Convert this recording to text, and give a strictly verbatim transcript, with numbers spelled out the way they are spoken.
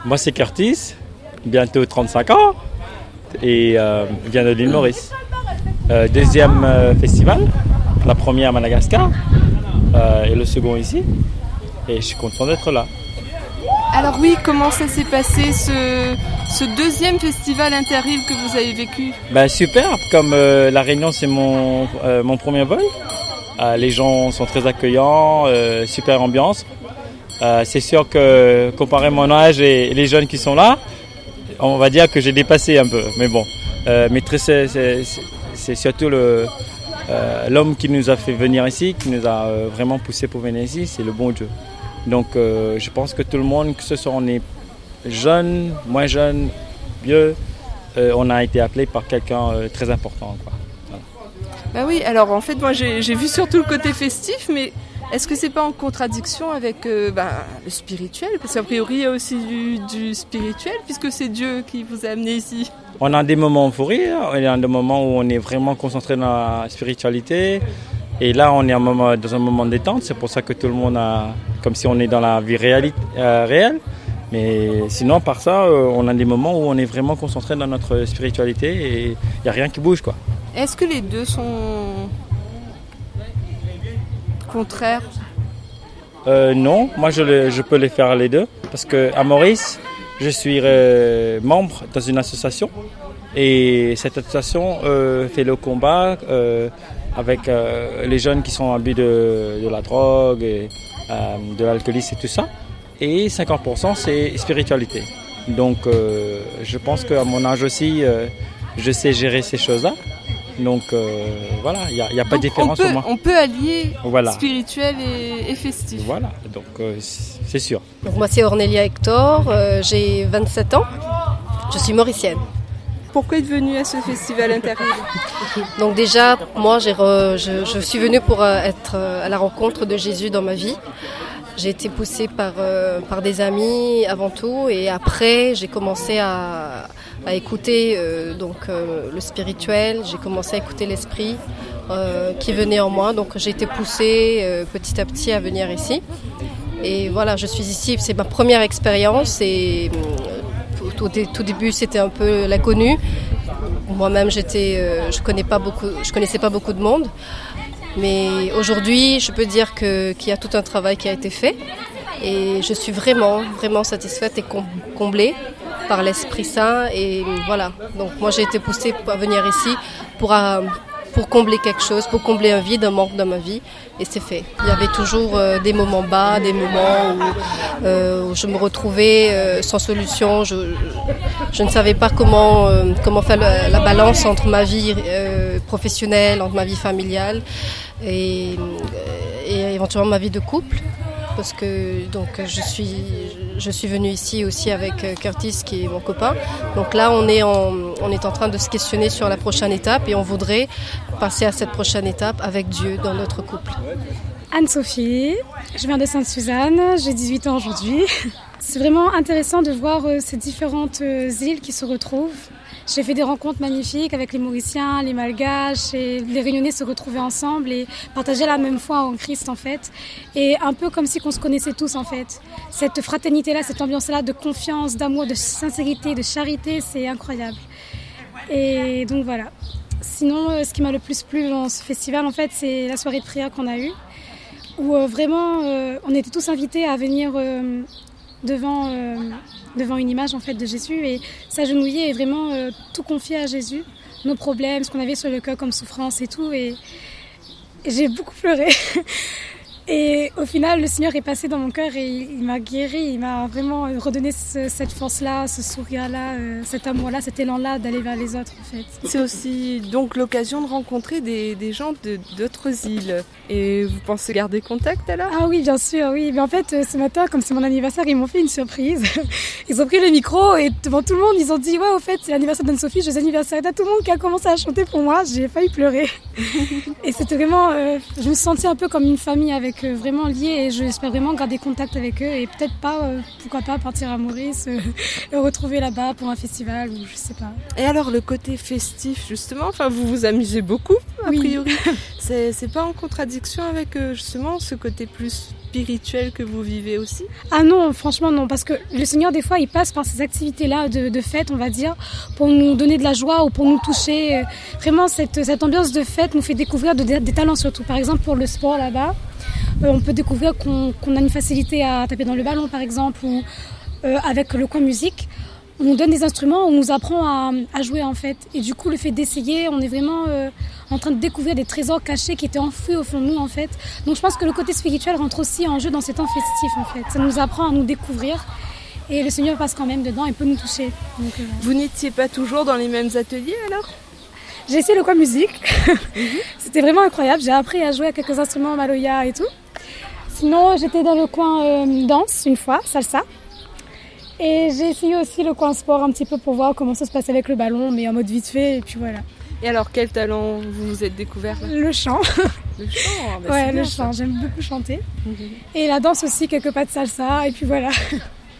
Moi, c'est Curtis, bientôt trente-cinq ans, et euh, je viens de l'île Maurice. Euh, deuxième euh, festival, la première à Madagascar, euh, et le second ici, et je suis content d'être là. Alors oui, comment ça s'est passé ce, ce deuxième festival Interîles que vous avez vécu? Ben, super, comme euh, La Réunion c'est mon, euh, mon premier vol, euh, les gens sont très accueillants, euh, super ambiance. Euh, c'est sûr que comparé à mon âge et les jeunes qui sont là, on va dire que j'ai dépassé un peu, mais bon. Euh, mais très, c'est, c'est, c'est surtout le, euh, l'homme qui nous a fait venir ici, qui nous a euh, vraiment poussé pour venir ici, c'est le bon Dieu. Donc euh, je pense que tout le monde, que ce soit on est jeune, moins jeune, vieux, euh, on a été appelé par quelqu'un de euh, très important, quoi. Voilà. Bah oui, alors en fait moi j'ai, j'ai vu surtout le côté festif, mais est-ce que c'est pas en contradiction avec euh, bah, le spirituel? Parce qu'a priori il y a aussi du, du spirituel, puisque c'est Dieu qui vous a amené ici. On a des moments euphoriques, il y a des moments où on est vraiment concentré dans la spiritualité. Et là, on est un moment, dans un moment de détente, c'est pour ça que tout le monde a, comme si on est dans la vie réalité, euh, réelle. Mais sinon, par ça, euh, on a des moments où on est vraiment concentré dans notre spiritualité et il n'y a rien qui bouge, quoi. Est-ce que les deux sont contraires? euh, Non, moi je, le, je peux les faire les deux. Parce qu'à Maurice, je suis euh, membre dans une association. Et cette association euh, fait le combat euh, avec euh, les jeunes qui sont en but de, de la drogue, et, euh, de l'alcoolisme et tout ça. Et cinquante pour cent c'est spiritualité. Donc euh, je pense qu'à mon âge aussi, euh, je sais gérer ces choses-là. Donc euh, voilà, il n'y a, y a pas de différence on peut, pour moi. On peut allier voilà. spirituel et, et festif. Voilà, donc euh, c'est sûr. Donc moi c'est Ornelia Hector, euh, j'ai vingt-sept ans, je suis mauricienne. Pourquoi êtes venue à ce festival Interîles? Donc déjà, moi j'ai re, je, je suis venue pour euh, être euh, à la rencontre de Jésus dans ma vie. J'ai été poussée par, euh, par des amis avant tout, et après j'ai commencé à, à écouter euh, donc, euh, le spirituel, j'ai commencé à écouter l'esprit euh, qui venait en moi. Donc j'ai été poussée euh, petit à petit à venir ici. Et voilà, je suis ici, c'est ma première expérience, et euh, au tout début c'était un peu l'inconnu. Moi-même j'étais, euh, je connais pas beaucoup, je connaissais pas beaucoup de monde. Mais aujourd'hui, je peux dire que, qu'il y a tout un travail qui a été fait, et je suis vraiment, vraiment satisfaite et comblée par l'Esprit Saint. Et voilà, donc moi j'ai été poussée à venir ici pour, pour combler quelque chose, pour combler un vide, un manque dans ma vie, et c'est fait. Il y avait toujours euh, des moments bas, des moments où, euh, où je me retrouvais euh, sans solution. Je, je ne savais pas comment, euh, comment faire la, la balance entre ma vie euh, professionnelle, entre ma vie familiale et, et éventuellement ma vie de couple. Parce que donc, je, suis, je suis venue ici aussi avec Curtis qui est mon copain. Donc là on est, en, on est en train de se questionner sur la prochaine étape, et on voudrait passer à cette prochaine étape avec Dieu dans notre couple. Anne-Sophie, je viens de Sainte-Suzanne, j'ai dix-huit ans aujourd'hui. C'est vraiment intéressant de voir ces différentes îles qui se retrouvent. J'ai fait des rencontres magnifiques avec les Mauriciens, les Malgaches, et les Réunionnais se retrouvaient ensemble et partageaient la même foi en Christ en fait. Et un peu comme si on se connaissait tous en fait. Cette fraternité-là, cette ambiance-là de confiance, d'amour, de sincérité, de charité, c'est incroyable. Et donc voilà. Sinon, ce qui m'a le plus plu dans ce festival en fait, c'est la soirée de prière qu'on a eue, où euh, vraiment euh, on était tous invités à venir euh, devant, euh, devant une image en fait de Jésus et s'agenouiller et vraiment euh, tout confier à Jésus, nos problèmes, ce qu'on avait sur le cœur comme souffrance et tout, et, et j'ai beaucoup pleuré. Et au final, le Seigneur est passé dans mon cœur et il, il m'a guéri, il m'a vraiment redonné ce, cette force-là, ce sourire-là, euh, cet amour-là, cet élan-là d'aller vers les autres en fait. C'est aussi donc l'occasion de rencontrer des, des gens de, d'autres îles. Et vous pensez garder contact alors? Ah oui, bien sûr, oui. Mais en fait, ce matin, comme c'est mon anniversaire, ils m'ont fait une surprise. Ils ont pris le micro et devant tout le monde, ils ont dit « Ouais, au fait, c'est l'anniversaire d'Anne-Sophie, joyeux anniversaire ». Et là, tout le monde qui a commencé à chanter pour moi, j'ai failli pleurer. Et c'était vraiment... Euh, je me sentais un peu comme une famille avec eux, vraiment liée, et j'espère vraiment garder contact avec eux et peut-être pas, euh, pourquoi pas, partir à Maurice, euh, le retrouver là-bas pour un festival ou je sais pas. Et alors, le côté festif, justement, enfin, vous vous amusez beaucoup, a oui. priori. c'est, c'est pas en contradiction avec, euh, justement, ce côté plus spirituel que vous vivez aussi ? Ah non, franchement non, parce que le Seigneur des fois il passe par ces activités-là de, de fête, on va dire, pour nous donner de la joie ou pour nous toucher. Vraiment cette, cette ambiance de fête nous fait découvrir de, des talents surtout. Par exemple pour le sport là-bas, euh, on peut découvrir qu'on, qu'on a une facilité à taper dans le ballon par exemple, ou euh, avec le coin musique. On nous donne des instruments, on nous apprend à, à jouer en fait. Et du coup, le fait d'essayer, on est vraiment euh, en train de découvrir des trésors cachés qui étaient enfouis au fond de nous en fait. Donc je pense que le côté spirituel rentre aussi en jeu dans ces temps festifs en fait. Ça nous apprend à nous découvrir et le Seigneur passe quand même dedans et peut nous toucher. Donc, euh... Vous n'étiez pas toujours dans les mêmes ateliers alors ? J'ai essayé le coin musique. Mm-hmm. C'était vraiment incroyable. J'ai appris à jouer à quelques instruments maloya et tout. Sinon, j'étais dans le coin euh, danse une fois, salsa. Et j'ai essayé aussi le coin sport un petit peu pour voir comment ça se passe avec le ballon, mais en mode vite fait, et puis voilà. Et alors, quel talent vous vous êtes découvert là ? Le chant. Le chant, bah ouais, c'est le bien, chant, ça. J'aime beaucoup chanter. Mm-hmm. Et la danse aussi, quelques pas de salsa, et puis voilà.